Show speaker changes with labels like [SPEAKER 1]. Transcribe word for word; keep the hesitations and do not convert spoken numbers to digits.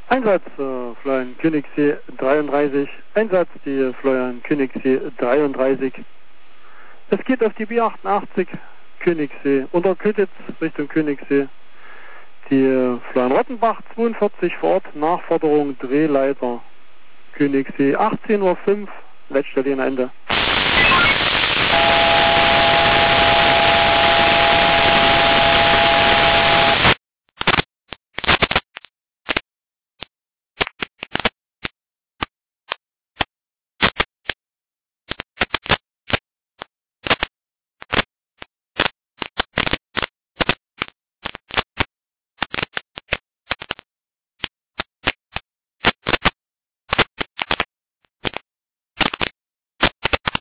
[SPEAKER 1] Einsatz, äh, Florian Königssee dreiunddreißig. Einsatz, die Florian Königssee dreiunddreißig. Es geht auf die B achtundachtzig, Königssee, unter Kötitz Richtung Königssee. Die äh, Florian Rottenbach zweiundvierzig vor Ort, Nachforderung Drehleiter. Königssee achtzehn Uhr fünf, Leitstelle Ende.